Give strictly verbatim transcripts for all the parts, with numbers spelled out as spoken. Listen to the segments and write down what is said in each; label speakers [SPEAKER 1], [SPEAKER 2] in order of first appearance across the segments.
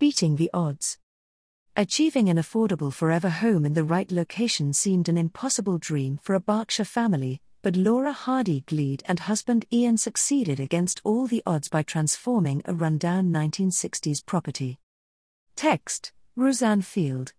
[SPEAKER 1] beating the odds. Achieving an affordable forever home in the right location seemed an impossible dream for a Berkshire family, but Laura Hardy-Gleed and husband Ian succeeded against all the odds by transforming a rundown nineteen sixties property. Text: Roseanne Field.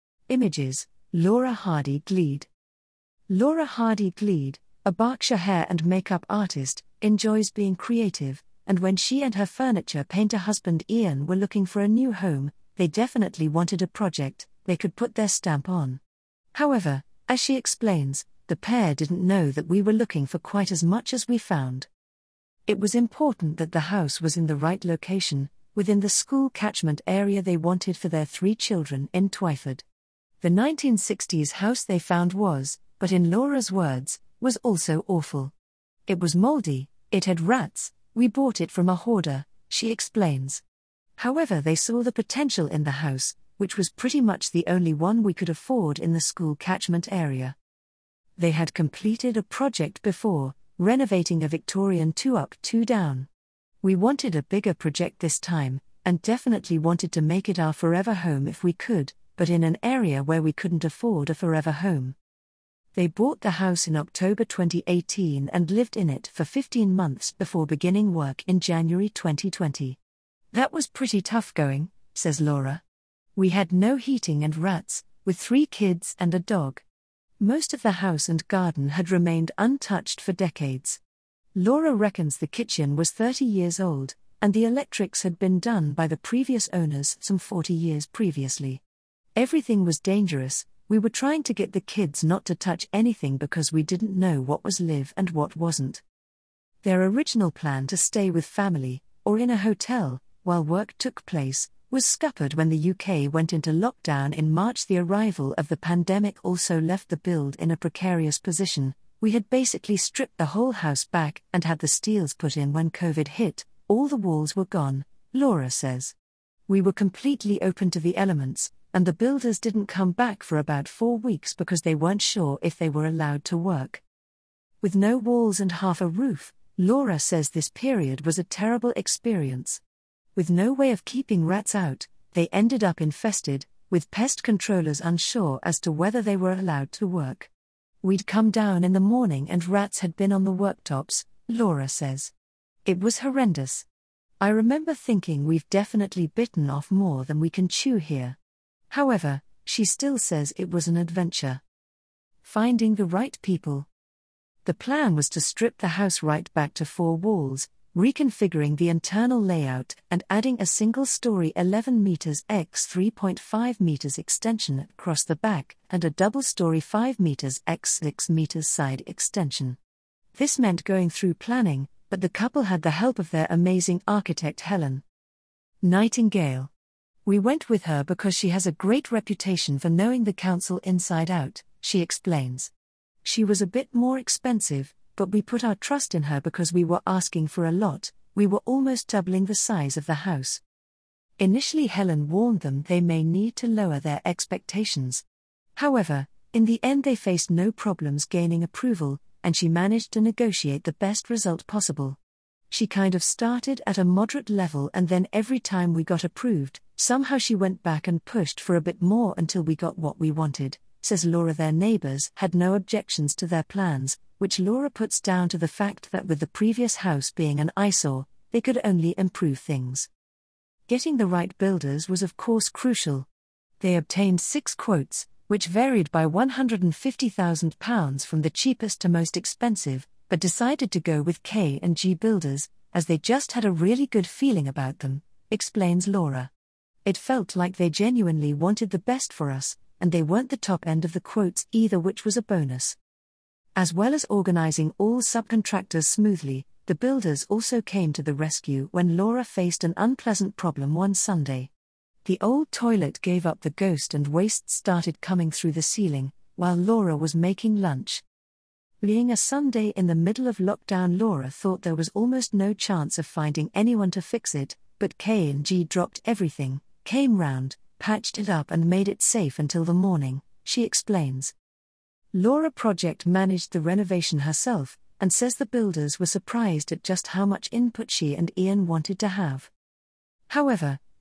[SPEAKER 1] Images: Laura Hardy-Gleed. Laura Hardy-Gleed, a Berkshire hair and makeup artist, enjoys being creative, and when she and her furniture painter husband Ian were looking for a new home, they definitely wanted a project they could put their stamp on. However, as she explains, the pair didn't know that we were looking for quite as much as we found. It was important that the house was in the right location, within the school catchment area they wanted for their three children in Twyford. The nineteen sixties house they found was, but in Laura's words, was also awful. It was mouldy, it had rats, we bought it from a hoarder, she explains. However, they saw the potential in the house, which was pretty much the only one we could afford in the school catchment area. They had completed a project before, renovating a Victorian two up two down. We wanted a bigger project this time, and definitely wanted to make it our forever home if we could, but in an area where we couldn't afford a forever home. They bought the house in October twenty eighteen and lived in it for fifteen months before beginning work in January twenty twenty. That was pretty tough going, says Laura. We had no heating and rats, with three kids and a dog. Most of the house and garden had remained untouched for decades. Laura reckons the kitchen was thirty years old, and the electrics had been done by the previous owners some forty years previously. Everything was dangerous. We were trying to get the kids not to touch anything because we didn't know what was live and what wasn't. Their original plan to stay with family, or in a hotel, while work took place, was scuppered when the U K went into lockdown in March. The arrival of the pandemic also left the build in a precarious position. We had basically stripped the whole house back and had the steels put in when COVID hit. All the walls were gone, Laura says. We were completely open to the elements, and the builders didn't come back for about four weeks because they weren't sure if they were allowed to work. With no walls and half a roof, Laura says this period was a terrible experience. With no way of keeping rats out, they ended up infested, with pest controllers unsure as to whether they were allowed to work. We'd come down in the morning and rats had been on the worktops, Laura says. It was horrendous. I remember thinking we've definitely bitten off more than we can chew here. However, she still says it was an adventure. Finding the right people. The plan was to strip the house right back to four walls, reconfiguring the internal layout and adding a single-story eleven meters by three point five meters extension across the back and a double-story five meters by six meters side extension. This meant going through planning, but the couple had the help of their amazing architect Helen Nightingale. We went with her because she has a great reputation for knowing the council inside out, she explains. She was a bit more expensive, but we put our trust in her because we were asking for a lot. We were almost doubling the size of the house. Initially, Helen warned them they may need to lower their expectations. However, in the end they faced no problems gaining approval, and she managed to negotiate the best result possible. She kind of started at a moderate level, and then every time we got approved, somehow she went back and pushed for a bit more until we got what we wanted, says Laura. Their neighbors had no objections to their plans, which Laura puts down to the fact that with the previous house being an eyesore, they could only improve things. Getting the right builders was of course crucial. They obtained six quotes, which varied by one hundred fifty thousand pounds from the cheapest to most expensive, but decided to go with K and G Builders, as they just had a really good feeling about them, explains Laura. It felt like they genuinely wanted the best for us, and they weren't the top end of the quotes either, which was a bonus. As well as organizing all subcontractors smoothly, the builders also came to the rescue when Laura faced an unpleasant problem one Sunday. The old toilet gave up the ghost and waste started coming through the ceiling, while Laura was making lunch. Being a Sunday in the middle of lockdown, Laura thought there was almost no chance of finding anyone to fix it, but K and G dropped everything, came round, patched it up and made it safe until the morning, she explains. Laura Project managed the renovation herself, and says the builders were surprised at just how much input she and Ian wanted to have. However,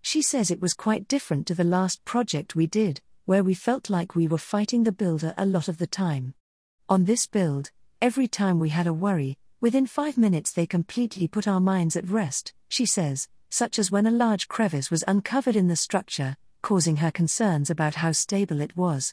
[SPEAKER 1] She says it was quite different to the last project we did, where we felt like we were fighting the builder a lot of the time. On this build, every time we had a worry, within five minutes they completely put our minds at rest, she says, such as when a large crevice was uncovered in the structure, causing her concerns about how stable it was.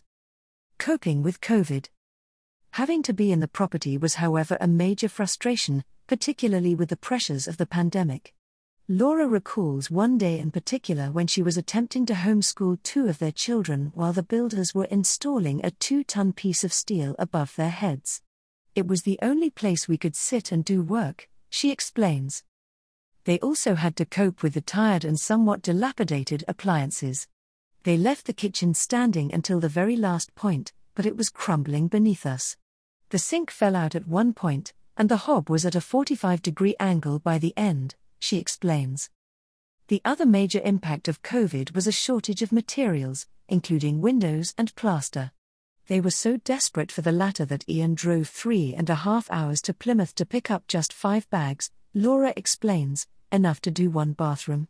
[SPEAKER 1] Coping with COVID. Having to be in the property was, however, a major frustration, particularly with the pressures of the pandemic. Laura recalls one day in particular when she was attempting to homeschool two of their children while the builders were installing a two-ton piece of steel above their heads. It was the only place we could sit and do work, she explains. They also had to cope with the tired and somewhat dilapidated appliances. They left the kitchen standing until the very last point, but it was crumbling beneath us. The sink fell out at one point, and the hob was at a forty-five degree angle by the end, she explains. The other major impact of COVID was a shortage of materials, including windows and plaster. They were so desperate for the latter that Ian drove three and a half hours to Plymouth to pick up just five bags, Laura explains, enough to do one bathroom.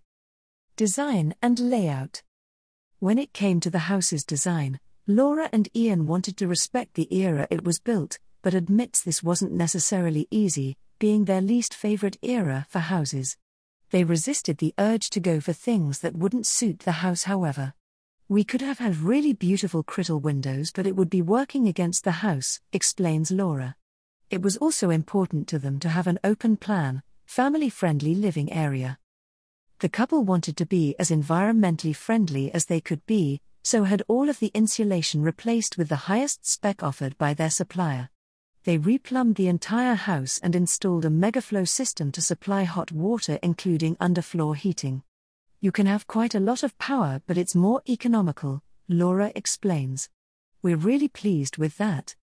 [SPEAKER 1] Design and layout. When it came to the house's design, Laura and Ian wanted to respect the era it was built, but admits this wasn't necessarily easy, being their least favorite era for houses. They resisted the urge to go for things that wouldn't suit the house, however. We could have had really beautiful crystal windows, but it would be working against the house, explains Laura. It was also important to them to have an open plan, family-friendly living area. The couple wanted to be as environmentally friendly as they could be, so had all of the insulation replaced with the highest spec offered by their supplier. They replumbed the entire house and installed a megaflow system to supply hot water, including underfloor heating. You can have quite a lot of power, but it's more economical, Laura explains. We're really pleased with that.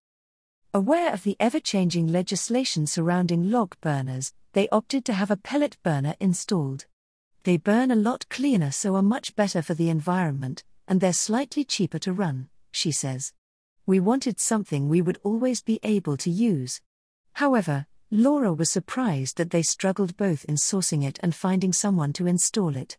[SPEAKER 1] Aware of the ever-changing legislation surrounding log burners, they opted to have a pellet burner installed. They burn a lot cleaner, so are much better for the environment, and they're slightly cheaper to run, she says. We wanted something we would always be able to use. However, Laura was surprised that they struggled both in sourcing it and finding someone to install it.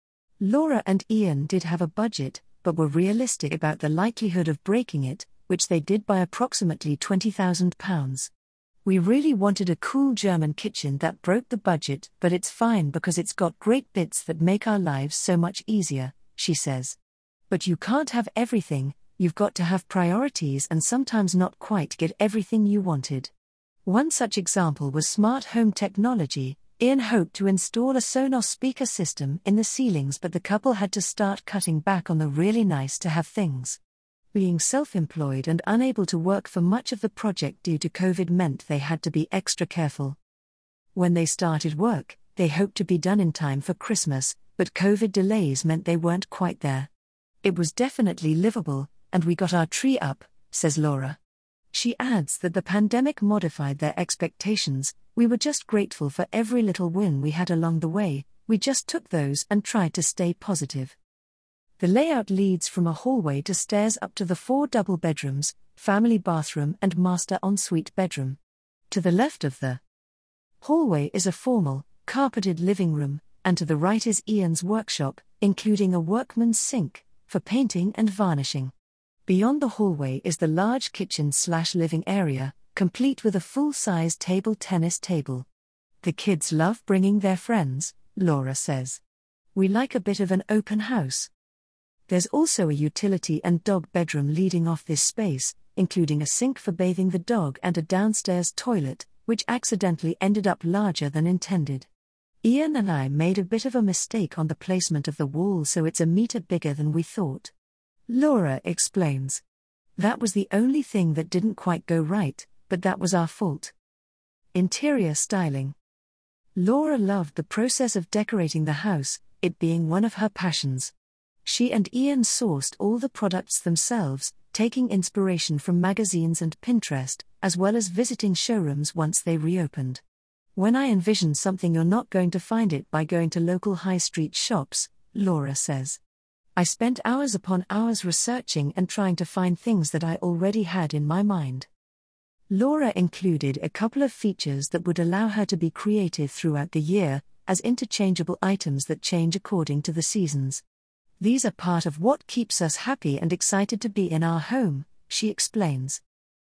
[SPEAKER 1] Laura and Ian did have a budget, but were realistic about the likelihood of breaking it, which they did by approximately twenty thousand pounds. We really wanted a cool German kitchen that broke the budget, but it's fine because it's got great bits that make our lives so much easier, she says. But you can't have everything, you've got to have priorities and sometimes not quite get everything you wanted. One such example was smart home technology. Ian hoped to install a Sonos speaker system in the ceilings, but the couple had to start cutting back on the really nice to have things. Being self-employed and unable to work for much of the project due to COVID meant they had to be extra careful. When they started work, they hoped to be done in time for Christmas, but COVID delays meant they weren't quite there. It was definitely livable, and we got our tree up, says Laura. She adds that the pandemic modified their expectations. We were just grateful for every little win we had along the way, we just took those and tried to stay positive. The layout leads from a hallway to stairs up to the four double bedrooms, family bathroom and master ensuite bedroom. To the left of the hallway is a formal, carpeted living room, and to the right is Ian's workshop, including a workman's sink, for painting and varnishing. Beyond the hallway is the large kitchen-slash-living area, complete with a full-size table tennis table. The kids love bringing their friends, Laura says. We like a bit of an open house. There's also a utility and dog bedroom leading off this space, including a sink for bathing the dog and a downstairs toilet, which accidentally ended up larger than intended. Ian and I made a bit of a mistake on the placement of the wall, so it's a meter bigger than we thought. Laura explains. That was the only thing that didn't quite go right, but that was our fault. Interior styling. Laura loved the process of decorating the house, it being one of her passions. She and Ian sourced all the products themselves, taking inspiration from magazines and Pinterest, as well as visiting showrooms once they reopened. When I envision something, you're not going to find it by going to local high street shops, Laura says. I spent hours upon hours researching and trying to find things that I already had in my mind. Laura included a couple of features that would allow her to be creative throughout the year, as interchangeable items that change according to the seasons. These are part of what keeps us happy and excited to be in our home, she explains.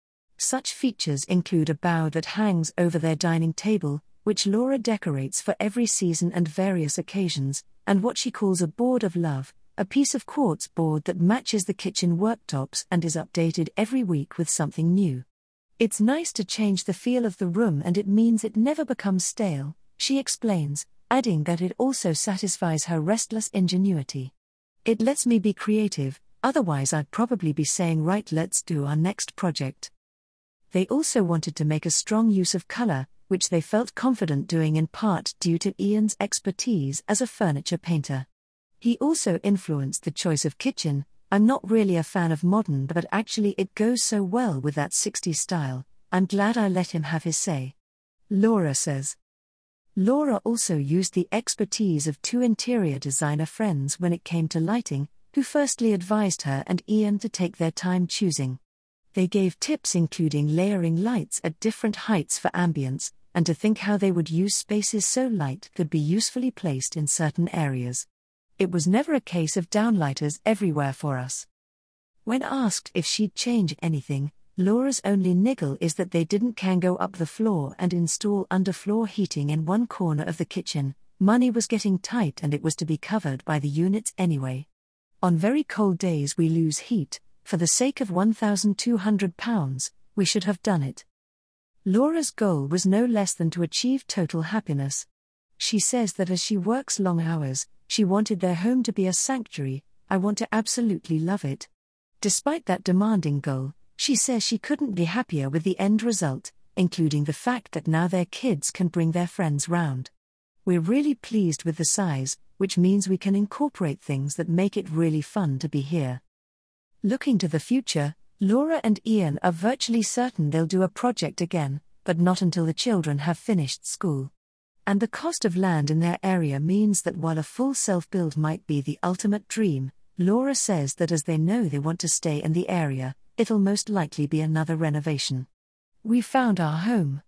[SPEAKER 1] Such features include a bow that hangs over their dining table, which Laura decorates for every season and various occasions, and what she calls a board of love, a piece of quartz board that matches the kitchen worktops and is updated every week with something new. It's nice to change the feel of the room and it means it never becomes stale, she explains, adding that it also satisfies her restless ingenuity. It lets me be creative, otherwise I'd probably be saying right, let's do our next project. They also wanted to make a strong use of color, which they felt confident doing in part due to Ian's expertise as a furniture painter. He also influenced the choice of kitchen. I'm not really a fan of modern, but actually it goes so well with that sixties style. I'm glad I let him have his say. Laura says. Laura also used the expertise of two interior designer friends when it came to lighting, who firstly advised her and Ian to take their time choosing. They gave tips including layering lights at different heights for ambience, and to think how they would use spaces so light could be usefully placed in certain areas. It was never a case of downlighters everywhere for us. When asked if she'd change anything, Laura's only niggle is that they didn't can go up the floor and install underfloor heating in one corner of the kitchen. Money was getting tight and it was to be covered by the units anyway. On very cold days we lose heat. For the sake of one thousand two hundred pounds, we should have done it. Laura's goal was no less than to achieve total happiness. She says that as she works long hours, she wanted their home to be a sanctuary. I want to absolutely love it. Despite that demanding goal, she says she couldn't be happier with the end result, including the fact that now their kids can bring their friends round. We're really pleased with the size, which means we can incorporate things that make it really fun to be here. Looking to the future, Laura and Ian are virtually certain they'll do a project again, but not until the children have finished school. And the cost of land in their area means that while a full self-build might be the ultimate dream, Laura says that as they know they want to stay in the area, it'll most likely be another renovation. We found our home.